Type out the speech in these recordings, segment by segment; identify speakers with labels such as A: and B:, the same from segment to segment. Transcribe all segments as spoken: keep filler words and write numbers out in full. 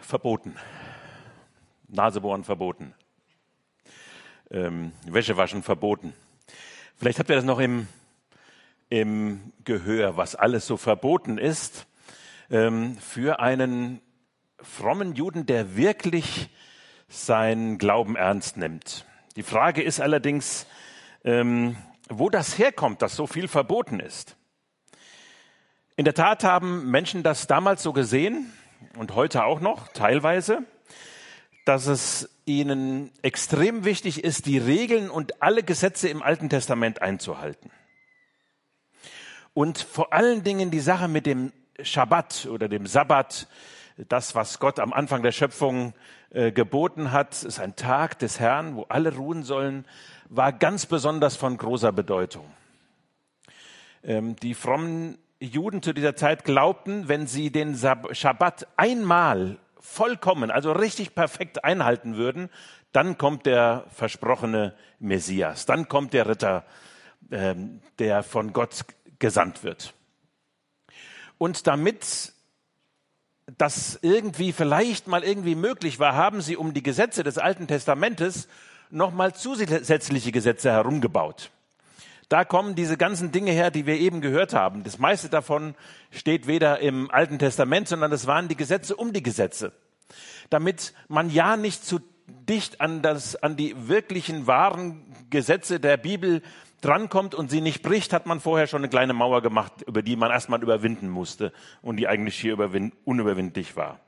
A: verboten. Nasebohren verboten. Ähm, Wäschewaschen verboten. Vielleicht habt ihr das noch im, im Gehör, was alles so verboten ist. Ähm, für einen frommen Juden, der wirklich seinen Glauben ernst nimmt. Die Frage ist allerdings, ähm, wo das herkommt, dass so viel verboten ist. In der Tat haben Menschen das damals so gesehen und heute auch noch teilweise, dass es ihnen extrem wichtig ist, die Regeln und alle Gesetze im Alten Testament einzuhalten. Und vor allen Dingen die Sache mit dem Schabbat oder dem Sabbat, das, was Gott am Anfang der Schöpfung äh, geboten hat, ist ein Tag des Herrn, wo alle ruhen sollen, war ganz besonders von großer Bedeutung. Ähm, die frommen Juden zu dieser Zeit glaubten, wenn sie den Schabbat einmal vollkommen, also richtig perfekt einhalten würden, dann kommt der versprochene Messias, dann kommt der Ritter, ähm, der von Gott gesandt wird. Und damit das irgendwie vielleicht mal irgendwie möglich war, haben sie um die Gesetze des Alten Testamentes nochmal zusätzliche Gesetze herumgebaut. Da kommen diese ganzen Dinge her, die wir eben gehört haben. Das meiste davon steht weder im Alten Testament, sondern das waren die Gesetze um die Gesetze. Damit man ja nicht zu dicht an, das, an die wirklichen wahren Gesetze der Bibel drankommt und sie nicht bricht, hat man vorher schon eine kleine Mauer gemacht, über die man erstmal überwinden musste und die eigentlich hier unüberwindlich war.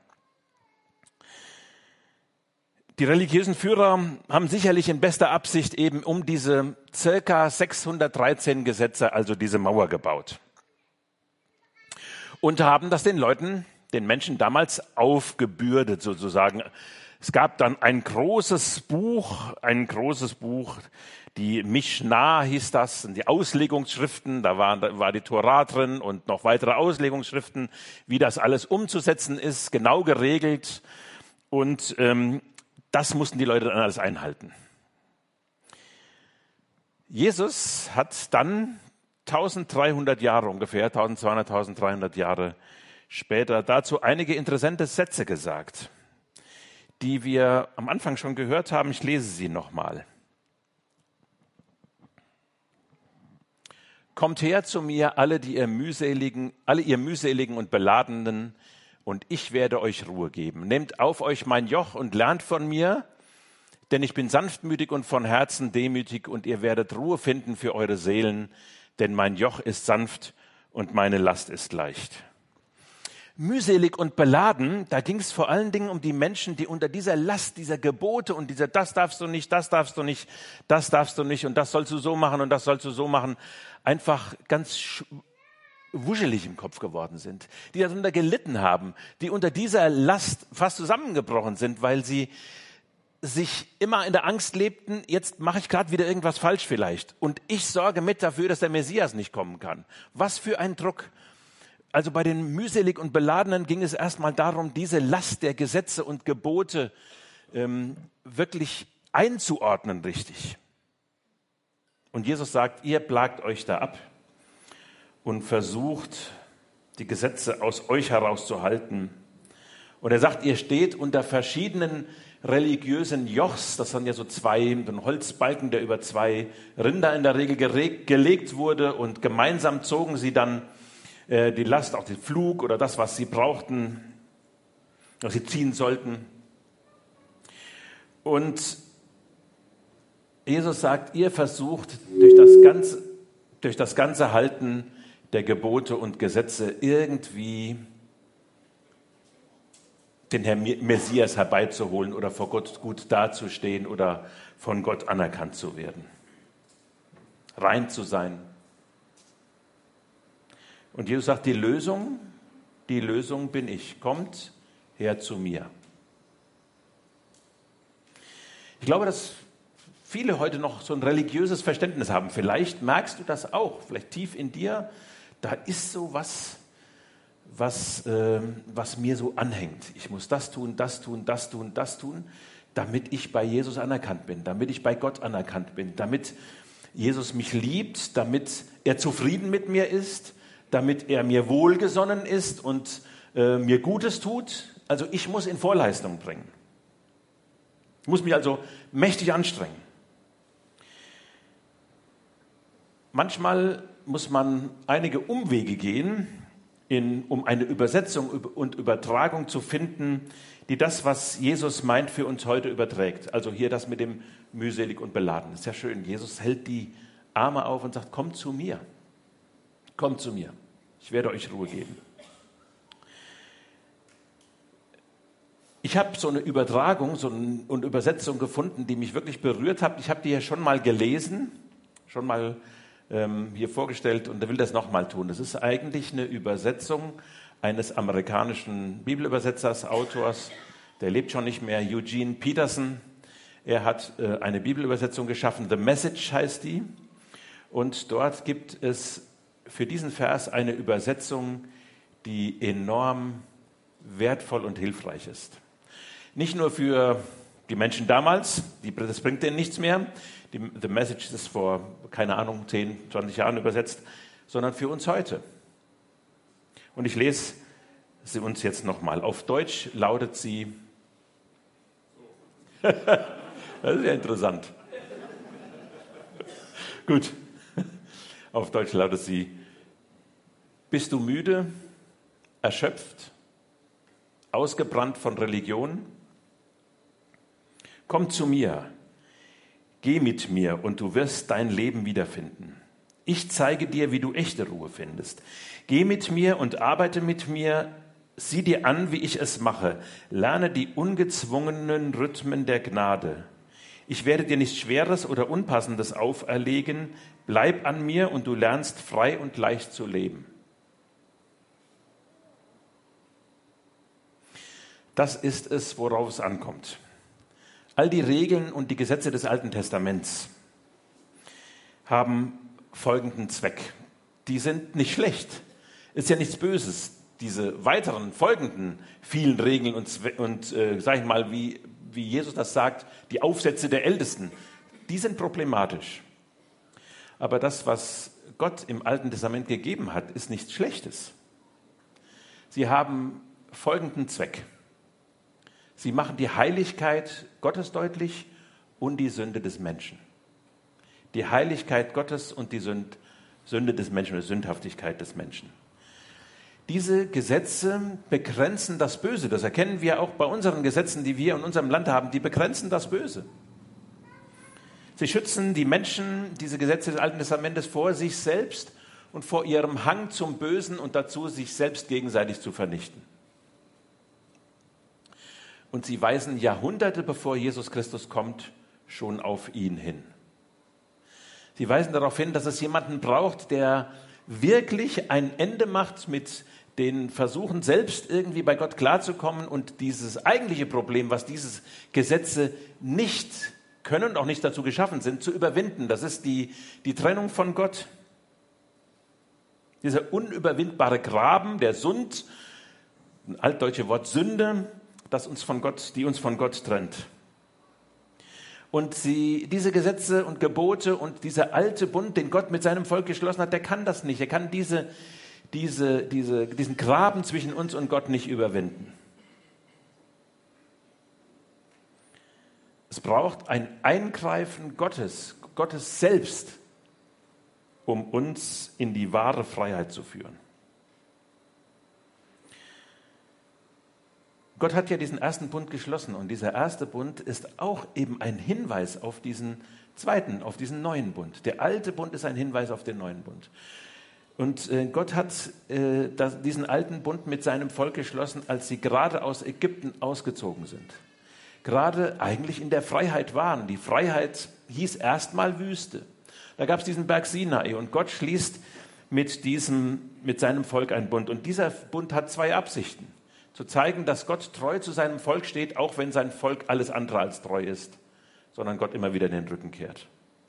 A: Die religiösen Führer haben sicherlich in bester Absicht eben um diese circa sechshundertdreizehn Gesetze, also diese Mauer gebaut. Und haben das den Leuten, den Menschen damals aufgebürdet sozusagen. Es gab dann ein großes Buch, ein großes Buch, die Mishnah hieß das, die Auslegungsschriften, da war, da war die Tora drin und noch weitere Auslegungsschriften, wie das alles umzusetzen ist, genau geregelt. Und ähm, das mussten die Leute dann alles einhalten. Jesus hat dann dreizehnhundert Jahre ungefähr, zwölfhundert, dreihundert Jahre später dazu einige interessante Sätze gesagt, die wir am Anfang schon gehört haben. Ich lese sie nochmal. Kommt her zu mir, alle, die ihr mühseligen, alle ihr mühseligen und beladenen, und ich werde euch Ruhe geben. Nehmt auf euch mein Joch und lernt von mir, denn ich bin sanftmütig und von Herzen demütig, und ihr werdet Ruhe finden für eure Seelen, denn mein Joch ist sanft und meine Last ist leicht. Mühselig und beladen, da ging es vor allen Dingen um die Menschen, die unter dieser Last, dieser Gebote und dieser das darfst du nicht, das darfst du nicht, das darfst du nicht und das sollst du so machen und das sollst du so machen, einfach ganz sch- wuschelig im Kopf geworden sind, die darunter gelitten haben, die unter dieser Last fast zusammengebrochen sind, weil sie sich immer in der Angst lebten, jetzt mache ich gerade wieder irgendwas falsch vielleicht und ich sorge mit dafür, dass der Messias nicht kommen kann. Was für ein Druck. Also bei den mühselig und Beladenen ging es erstmal darum, diese Last der Gesetze und Gebote ähm, wirklich einzuordnen richtig. Und Jesus sagt, ihr plagt euch da ab und versucht, die Gesetze aus euch herauszuhalten. Und er sagt, ihr steht unter verschiedenen religiösen Jochs, das sind ja so zwei, ein Holzbalken, der über zwei Rinder in der Regel geregt, gelegt wurde, und gemeinsam zogen sie dann äh, die Last, auch den Pflug oder das, was sie brauchten, was sie ziehen sollten. Und Jesus sagt, ihr versucht durch das ganze, durch das ganze Halten der Gebote und Gesetze irgendwie den Herrn Messias herbeizuholen oder vor Gott gut dazustehen oder von Gott anerkannt zu werden. Rein zu sein. Und Jesus sagt, die Lösung, die Lösung bin ich. Kommt her zu mir. Ich glaube, dass viele heute noch so ein religiöses Verständnis haben. Vielleicht merkst du das auch, vielleicht tief in dir. Da ist so was, was, äh, was mir so anhängt. Ich muss das tun, das tun, das tun, das tun, damit ich bei Jesus anerkannt bin, damit ich bei Gott anerkannt bin, damit Jesus mich liebt, damit er zufrieden mit mir ist, damit er mir wohlgesonnen ist und äh, mir Gutes tut. Also ich muss in Vorleistung bringen. Ich muss mich also mächtig anstrengen. Manchmal muss man einige Umwege gehen, in, um eine Übersetzung und Übertragung zu finden, die das, was Jesus meint, für uns heute überträgt. Also hier das mit dem mühselig und beladen. Ist ja schön. Jesus hält die Arme auf und sagt, kommt zu mir. Kommt zu mir. Ich werde euch Ruhe geben. Ich habe so eine Übertragung so eine, und Übersetzung gefunden, die mich wirklich berührt hat. Ich habe die ja schon mal gelesen, schon mal ähm, hier vorgestellt und will das nochmal tun. Das ist eigentlich eine Übersetzung eines amerikanischen Bibelübersetzers, Autors, der lebt schon nicht mehr, Eugene Peterson. Er hat äh, eine Bibelübersetzung geschaffen, The Message heißt die. Und dort gibt es für diesen Vers eine Übersetzung, die enorm wertvoll und hilfreich ist. Nicht nur für die Menschen damals, die, das bringt denen nichts mehr, die, The Message ist vor, keine Ahnung, zehn, zwanzig Jahren übersetzt, sondern für uns heute. Und ich lese sie uns jetzt nochmal. Auf Deutsch lautet sie, das ist ja interessant. Gut, auf Deutsch lautet sie, bist du müde, erschöpft, ausgebrannt von Religion? Komm zu mir, geh mit mir und du wirst dein Leben wiederfinden. Ich zeige dir, wie du echte Ruhe findest. Geh mit mir und arbeite mit mir, sieh dir an, wie ich es mache. Lerne die ungezwungenen Rhythmen der Gnade. Ich werde dir nichts Schweres oder Unpassendes auferlegen. Bleib an mir und du lernst frei und leicht zu leben. Das ist es, worauf es ankommt. All die Regeln und die Gesetze des Alten Testaments haben folgenden Zweck. Die sind nicht schlecht. Ist ja nichts Böses. Diese weiteren, folgenden vielen Regeln und, und äh, sag ich mal, wie, wie Jesus das sagt, die Aufsätze der Ältesten, die sind problematisch. Aber das, was Gott im Alten Testament gegeben hat, ist nichts Schlechtes. Sie haben folgenden Zweck. Sie machen die Heiligkeit Gottes deutlich und die Sünde des Menschen. Die Heiligkeit Gottes und die Sünde des Menschen, oder Sündhaftigkeit des Menschen. Diese Gesetze begrenzen das Böse. Das erkennen wir auch bei unseren Gesetzen, die wir in unserem Land haben. Die begrenzen das Böse. Sie schützen die Menschen, diese Gesetze des Alten Testamentes, vor sich selbst und vor ihrem Hang zum Bösen und dazu, sich selbst gegenseitig zu vernichten. Und sie weisen Jahrhunderte, bevor Jesus Christus kommt, schon auf ihn hin. Sie weisen darauf hin, dass es jemanden braucht, der wirklich ein Ende macht mit den Versuchen, selbst irgendwie bei Gott klarzukommen und dieses eigentliche Problem, was diese Gesetze nicht können und auch nicht dazu geschaffen sind, zu überwinden. Das ist die, die Trennung von Gott. Dieser unüberwindbare Graben, der Sund, ein altdeutsche Wort Sünde, das uns von Gott, die uns von Gott trennt. Und sie, diese Gesetze und Gebote und dieser alte Bund, den Gott mit seinem Volk geschlossen hat, der kann das nicht. Er kann diese, diese, diese, diesen Graben zwischen uns und Gott nicht überwinden. Es braucht ein Eingreifen Gottes, Gottes selbst, um uns in die wahre Freiheit zu führen. Gott hat ja diesen ersten Bund geschlossen und dieser erste Bund ist auch eben ein Hinweis auf diesen zweiten, auf diesen neuen Bund. Der alte Bund ist ein Hinweis auf den neuen Bund. Und äh, Gott hat äh, das, diesen alten Bund mit seinem Volk geschlossen, als sie gerade aus Ägypten ausgezogen sind. Gerade eigentlich in der Freiheit waren. Die Freiheit hieß erstmal Wüste. Da gab es diesen Berg Sinai und Gott schließt mit, diesem, mit seinem Volk einen Bund. Und dieser Bund hat zwei Absichten. Zu zeigen, dass Gott treu zu seinem Volk steht, auch wenn sein Volk alles andere als treu ist, sondern Gott immer wieder den Rücken kehrt.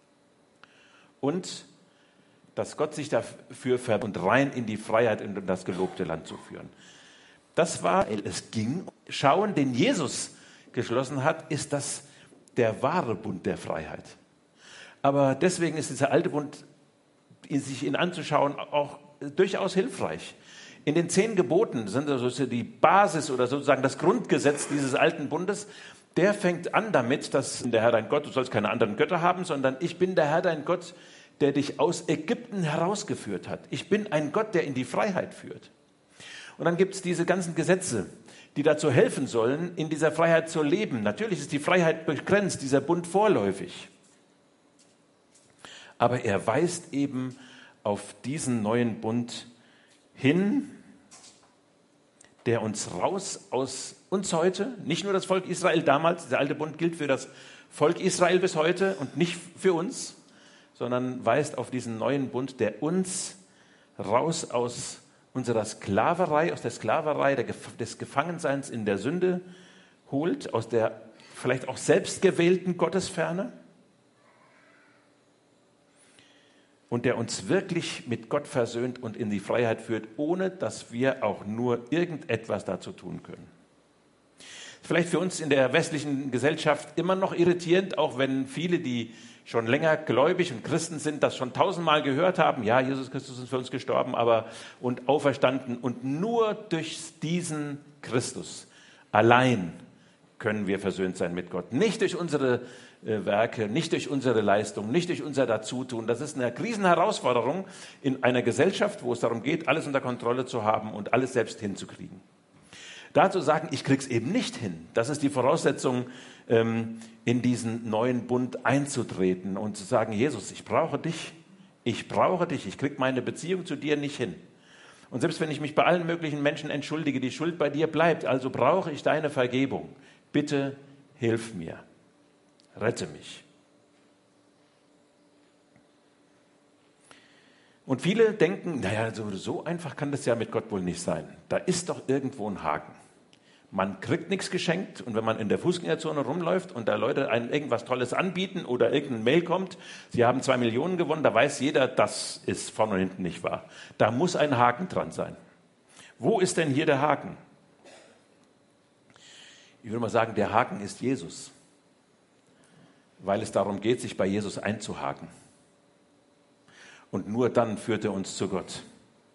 A: Und dass Gott sich dafür ver- und rein in die Freiheit in das gelobte Land zu führen. Das war, es ging, schauen, den Jesus geschlossen hat, ist das der wahre Bund der Freiheit. Aber deswegen ist dieser alte Bund, sich ihn anzuschauen, auch durchaus hilfreich. In den zehn Geboten sind also die Basis oder sozusagen das Grundgesetz dieses alten Bundes. Der fängt an damit, dass der Herr dein Gott, du sollst keine anderen Götter haben, sondern ich bin der Herr dein Gott, der dich aus Ägypten herausgeführt hat. Ich bin ein Gott, der in die Freiheit führt. Und dann gibt es diese ganzen Gesetze, die dazu helfen sollen, in dieser Freiheit zu leben. Natürlich ist die Freiheit begrenzt, dieser Bund vorläufig. Aber er weist eben auf diesen neuen Bund hin, der uns raus aus uns heute, nicht nur das Volk Israel damals, der alte Bund gilt für das Volk Israel bis heute und nicht für uns, sondern weist auf diesen neuen Bund, der uns raus aus unserer Sklaverei, aus der Sklaverei der, des Gefangenseins in der Sünde holt, aus der vielleicht auch selbstgewählten Gottesferne und der uns wirklich mit Gott versöhnt und in die Freiheit führt, ohne dass wir auch nur irgendetwas dazu tun können. Vielleicht für uns in der westlichen Gesellschaft immer noch irritierend, auch wenn viele, die schon länger gläubig und Christen sind, das schon tausendmal gehört haben. Ja, Jesus Christus ist für uns gestorben, aber und auferstanden. Und nur durch diesen Christus allein können wir versöhnt sein mit Gott. Nicht durch unsere äh, Werke, nicht durch unsere Leistung, nicht durch unser Dazutun. Das ist eine Riesenherausforderung in einer Gesellschaft, wo es darum geht, alles unter Kontrolle zu haben und alles selbst hinzukriegen. Dazu sagen, ich krieg's eben nicht hin. Das ist die Voraussetzung, ähm, in diesen neuen Bund einzutreten und zu sagen, Jesus, ich brauche dich, ich brauche dich, ich krieg meine Beziehung zu dir nicht hin. Und selbst wenn ich mich bei allen möglichen Menschen entschuldige, die Schuld bei dir bleibt, also brauche ich deine Vergebung. Bitte hilf mir, rette mich. Und viele denken, naja, so, so einfach kann das ja mit Gott wohl nicht sein. Da ist doch irgendwo ein Haken. Man kriegt nichts geschenkt und wenn man in der Fußgängerzone rumläuft und da Leute einem irgendwas Tolles anbieten oder irgendein Mail kommt, sie haben zwei Millionen gewonnen, da weiß jeder, das ist vorne und hinten nicht wahr. Da muss ein Haken dran sein. Wo ist denn hier der Haken? Ich würde mal sagen, der Haken ist Jesus, weil es darum geht, sich bei Jesus einzuhaken. Und nur dann führt er uns zu Gott.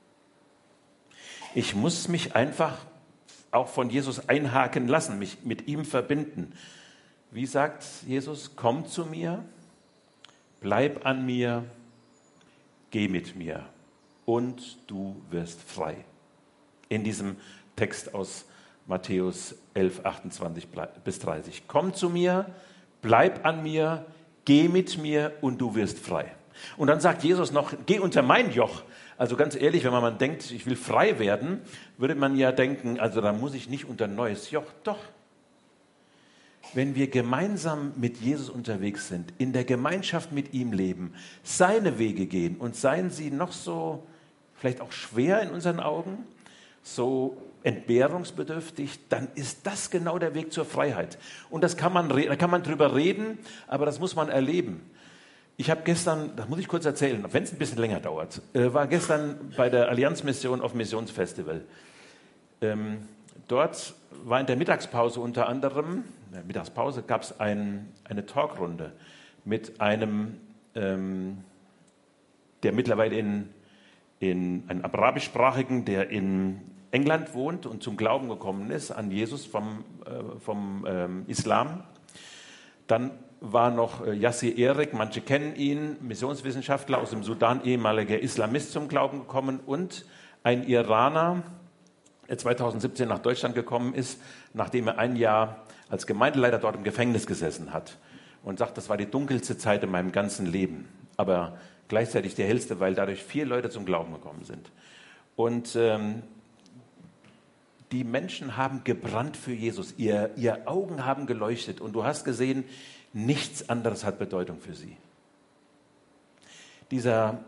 A: Ich muss mich einfach auch von Jesus einhaken lassen, mich mit ihm verbinden. Wie sagt Jesus, komm zu mir, bleib an mir, geh mit mir und du wirst frei. In diesem Text aus Matthäus elf, achtundzwanzig bis dreißig. Komm zu mir, bleib an mir, geh mit mir und du wirst frei. Und dann sagt Jesus noch, geh unter mein Joch. Also ganz ehrlich, wenn man mal denkt, ich will frei werden, würde man ja denken, also da muss ich nicht unter ein neues Joch. Doch, wenn wir gemeinsam mit Jesus unterwegs sind, in der Gemeinschaft mit ihm leben, seine Wege gehen und seien sie noch so, vielleicht auch schwer in unseren Augen, so entbehrungsbedürftig, dann ist das genau der Weg zur Freiheit. Und das kann man, da kann man drüber reden, aber das muss man erleben. Ich habe gestern, das muss ich kurz erzählen, wenn es ein bisschen länger dauert, äh, war gestern bei der Allianz-Mission auf Missionsfestival. Ähm, dort war in der Mittagspause unter anderem, in der Mittagspause gab es ein, eine Talkrunde mit einem, ähm, der mittlerweile in, in einem arabischsprachigen, der in England wohnt und zum Glauben gekommen ist an Jesus vom, äh, vom ähm, Islam. Dann war noch Yassir Erik, manche kennen ihn, Missionswissenschaftler aus dem Sudan, ehemaliger Islamist zum Glauben gekommen und ein Iraner, der zweitausendsiebzehn nach Deutschland gekommen ist, nachdem er ein Jahr als Gemeindeleiter dort im Gefängnis gesessen hat und sagt, das war die dunkelste Zeit in meinem ganzen Leben, aber gleichzeitig die hellste, weil dadurch vier Leute zum Glauben gekommen sind. Und ähm, die Menschen haben gebrannt für Jesus, ihr, ihr Augen haben geleuchtet und du hast gesehen, nichts anderes hat Bedeutung für sie. Dieser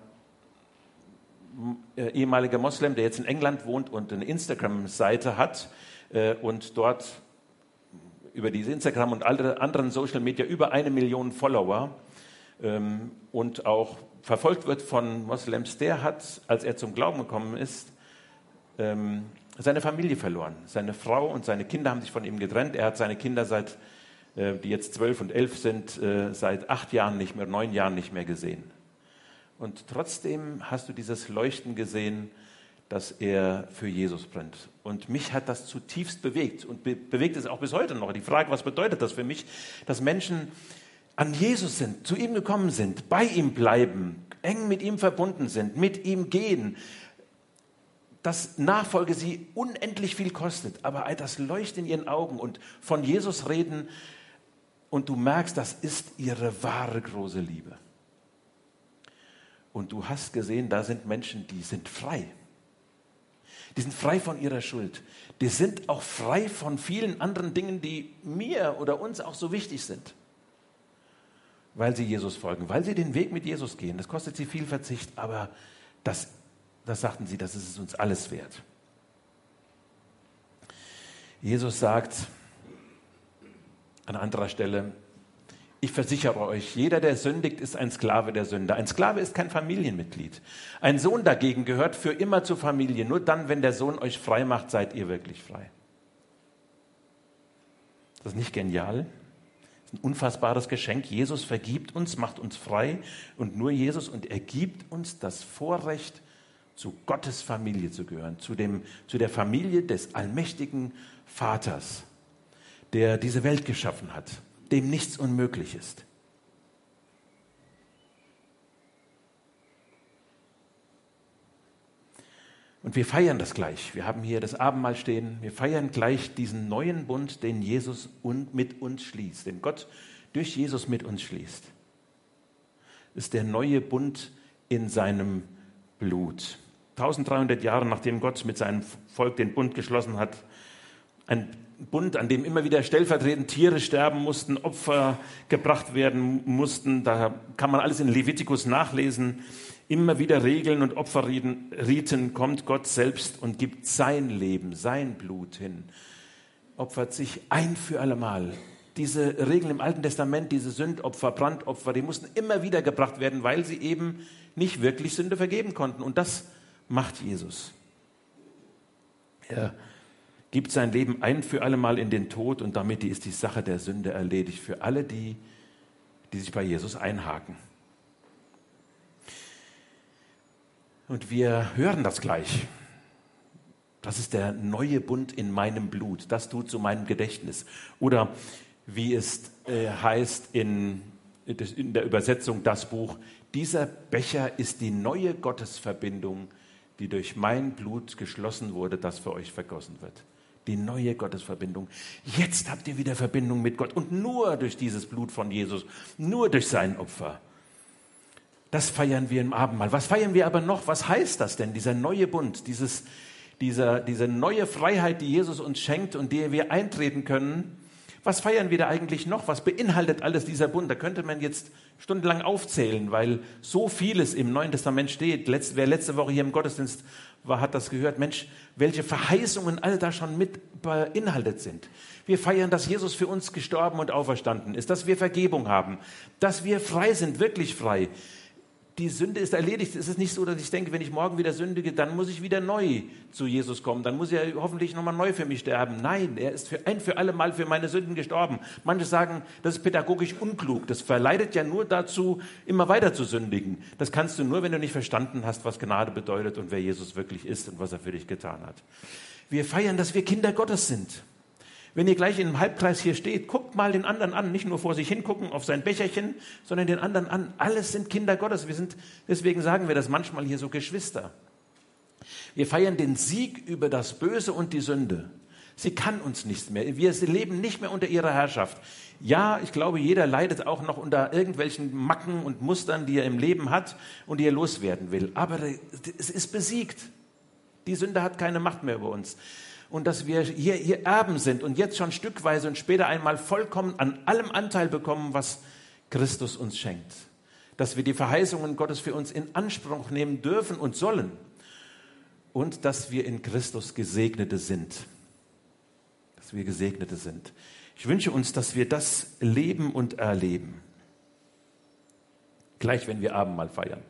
A: äh, ehemalige Moslem, der jetzt in England wohnt und eine Instagram-Seite hat äh, und dort über diese Instagram und alle anderen Social Media über eine Million Follower ähm, und auch verfolgt wird von Moslems, der hat, als er zum Glauben gekommen ist, ähm, seine Familie verloren. Seine Frau und seine Kinder haben sich von ihm getrennt. Er hat seine Kinder seit die jetzt zwölf und elf sind, seit acht Jahren nicht mehr, neun Jahren nicht mehr gesehen. Und trotzdem hast du dieses Leuchten gesehen, dass er für Jesus brennt. Und mich hat das zutiefst bewegt und be- bewegt es auch bis heute noch. Die Frage, was bedeutet das für mich, dass Menschen an Jesus sind, zu ihm gekommen sind, bei ihm bleiben, eng mit ihm verbunden sind, mit ihm gehen, dass Nachfolge sie unendlich viel kostet, aber das Leuchten in ihren Augen und von Jesus reden und du merkst, das ist ihre wahre große Liebe. Und du hast gesehen, da sind Menschen, die sind frei. Die sind frei von ihrer Schuld. Die sind auch frei von vielen anderen Dingen, die mir oder uns auch so wichtig sind. Weil sie Jesus folgen, weil sie den Weg mit Jesus gehen. Das kostet sie viel Verzicht, aber das Das sagten sie, das ist es uns alles wert. Jesus sagt an anderer Stelle, ich versichere euch, jeder, der sündigt, ist ein Sklave der Sünde. Ein Sklave ist kein Familienmitglied. Ein Sohn dagegen gehört für immer zur Familie. Nur dann, wenn der Sohn euch frei macht, seid ihr wirklich frei. Das ist nicht genial? Das ist ein unfassbares Geschenk. Jesus vergibt uns, macht uns frei und nur Jesus. Und er gibt uns das Vorrecht, zu Gottes Familie zu gehören, zu, dem, zu der Familie des allmächtigen Vaters, der diese Welt geschaffen hat, dem nichts unmöglich ist. Und wir feiern das gleich. Wir haben hier das Abendmahl stehen. Wir feiern gleich diesen neuen Bund, den Jesus mit uns schließt, den Gott durch Jesus mit uns schließt. Das ist der neue Bund in seinem Blut. eintausenddreihundert Jahre nachdem Gott mit seinem Volk den Bund geschlossen hat, ein Bund, an dem immer wieder stellvertretend Tiere sterben mussten, Opfer gebracht werden mussten, da kann man alles in Levitikus nachlesen, immer wieder Regeln und Opferriten, kommt Gott selbst und gibt sein Leben, sein Blut hin, opfert sich ein für allemal. Diese Regeln im Alten Testament, diese Sündopfer, Brandopfer, die mussten immer wieder gebracht werden, weil sie eben nicht wirklich Sünde vergeben konnten. Und das macht Jesus. Er gibt sein Leben ein für alle Mal in den Tod und damit ist die Sache der Sünde erledigt für alle die, die sich bei Jesus einhaken. Und wir hören das gleich. Das ist der neue Bund in meinem Blut. Das tut zu meinem Gedächtnis. Oder wie es äh, heißt in, in der Übersetzung das Buch, dieser Becher ist die neue Gottesverbindung, die durch mein Blut geschlossen wurde, das für euch vergossen wird. Die neue Gottesverbindung. Jetzt habt ihr wieder Verbindung mit Gott und nur durch dieses Blut von Jesus, nur durch sein Opfer. Das feiern wir im Abendmahl. Was feiern wir aber noch? Was heißt das denn, dieser neue Bund, dieses, dieser, diese neue Freiheit, die Jesus uns schenkt und der wir eintreten können? Was feiern wir da eigentlich noch? Was beinhaltet alles dieser Bund? Da könnte man jetzt stundenlang aufzählen, weil so vieles im Neuen Testament steht. Letz, wer letzte Woche hier im Gottesdienst war, hat das gehört. Mensch, welche Verheißungen all da schon mit beinhaltet sind. Wir feiern, dass Jesus für uns gestorben und auferstanden ist, dass wir Vergebung haben, dass wir frei sind, wirklich frei. Die Sünde ist erledigt. Es ist nicht so, dass ich denke, wenn ich morgen wieder sündige, dann muss ich wieder neu zu Jesus kommen. Dann muss er hoffentlich nochmal neu für mich sterben. Nein, er ist für ein für alle Mal für meine Sünden gestorben. Manche sagen, das ist pädagogisch unklug. Das verleitet ja nur dazu, immer weiter zu sündigen. Das kannst du nur, wenn du nicht verstanden hast, was Gnade bedeutet und wer Jesus wirklich ist und was er für dich getan hat. Wir feiern, dass wir Kinder Gottes sind. Wenn ihr gleich in einem Halbkreis hier steht, guckt mal den anderen an, nicht nur vor sich hingucken auf sein Becherchen, sondern den anderen an. Alles sind Kinder Gottes. Wir sind, deswegen sagen wir das manchmal hier so, Geschwister. Wir feiern den Sieg über das Böse und die Sünde. Sie kann uns nichts mehr. Wir leben nicht mehr unter ihrer Herrschaft. Ja, ich glaube, jeder leidet auch noch unter irgendwelchen Macken und Mustern, die er im Leben hat und die er loswerden will. Aber es ist besiegt. Die Sünde hat keine Macht mehr über uns. Und dass wir hier, hier Erben sind und jetzt schon stückweise und später einmal vollkommen an allem Anteil bekommen, was Christus uns schenkt. Dass wir die Verheißungen Gottes für uns in Anspruch nehmen dürfen und sollen. Und dass wir in Christus Gesegnete sind. Dass wir Gesegnete sind. Ich wünsche uns, dass wir das leben und erleben. Gleich, wenn wir Abendmahl feiern.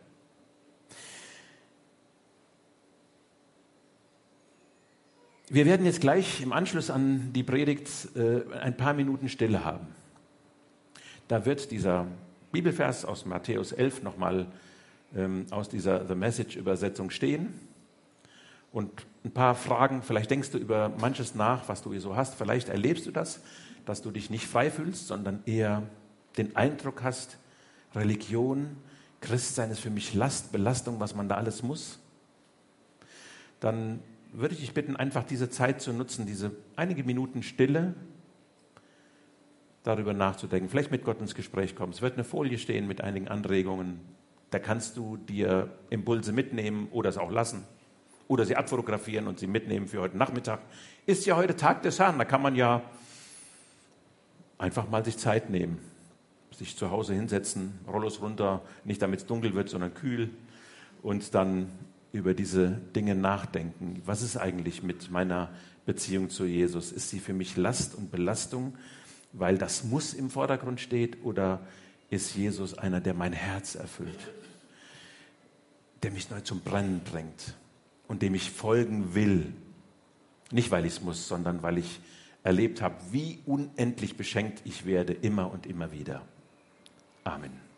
A: Wir werden jetzt gleich im Anschluss an die Predigt äh, ein paar Minuten Stille haben. Da wird dieser Bibelvers aus Matthäus elf nochmal ähm, aus dieser The Message-Übersetzung stehen. Und ein paar Fragen, vielleicht denkst du über manches nach, was du hier so hast. Vielleicht erlebst du das, dass du dich nicht frei fühlst, sondern eher den Eindruck hast, Religion, Christsein ist für mich Last, Belastung, was man da alles muss. Dann würde ich dich bitten, einfach diese Zeit zu nutzen, diese einige Minuten Stille, darüber nachzudenken, vielleicht mit Gott ins Gespräch kommen. Es wird eine Folie stehen mit einigen Anregungen. Da kannst du dir Impulse mitnehmen oder es auch lassen. Oder sie abfotografieren und sie mitnehmen für heute Nachmittag. Ist ja heute Tag des Herrn, da kann man ja einfach mal sich Zeit nehmen. Sich zu Hause hinsetzen, Rollos runter, nicht damit es dunkel wird, sondern kühl. Und dann über diese Dinge nachdenken. Was ist eigentlich mit meiner Beziehung zu Jesus? Ist sie für mich Last und Belastung, weil das Muss im Vordergrund steht? Oder ist Jesus einer, der mein Herz erfüllt? Der mich neu zum Brennen bringt und dem ich folgen will. Nicht, weil ich es muss, sondern weil ich erlebt habe, wie unendlich beschenkt ich werde, immer und immer wieder. Amen.